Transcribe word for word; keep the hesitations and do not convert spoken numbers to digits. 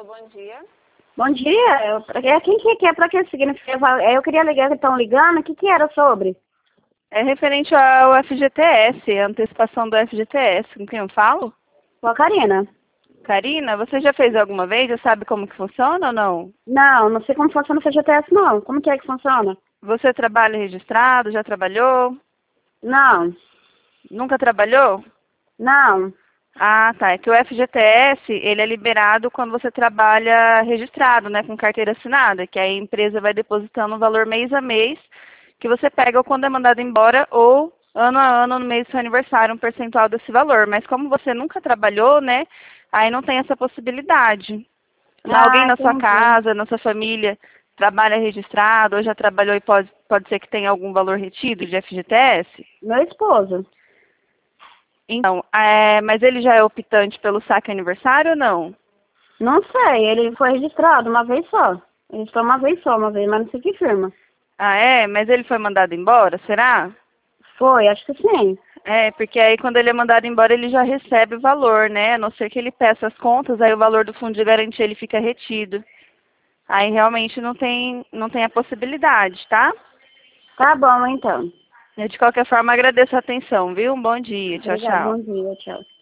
Alô, bom dia. Bom dia. Eu, é, quem que, que é para que significa? Eu, eu queria ligar que estão ligando. O que, que era sobre? É referente ao F G T S, a antecipação do F G T S. Com quem eu falo? Com a Karina. Karina, você já fez alguma vez? Já sabe como que funciona ou não? Não, não sei como funciona o F G T S, não. Como que é que funciona? Você trabalha registrado? Já trabalhou? Não. Nunca trabalhou? Não. Ah, tá. É que o F G T S, ele é liberado quando você trabalha registrado, né, com carteira assinada, que aí a empresa vai depositando um valor mês a mês, que você pega quando é mandado embora ou ano a ano no mês do seu aniversário, um percentual desse valor. Mas como você nunca trabalhou, né, aí não tem essa possibilidade. Alguém Ah, na sua entendi. casa, na sua família, trabalha registrado ou já trabalhou e pode, pode ser que tenha algum valor retido de F G T S? Meu esposo. Então, é, mas ele já é optante pelo saque aniversário ou não? Não sei, ele foi registrado uma vez só. Registrou uma vez só, uma vez, mas não sei que firma. Ah, é? Mas ele foi mandado embora, será? Foi, acho que sim. É, porque aí quando ele é mandado embora ele já recebe o valor, né? A não ser que ele peça as contas, aí o valor do fundo de garantia ele fica retido. Aí realmente não tem, não tem a possibilidade, tá? Tá bom, então. Eu, de qualquer forma, agradeço a atenção, viu? Um bom dia. Tchau, Obrigada, tchau. bom dia, tchau.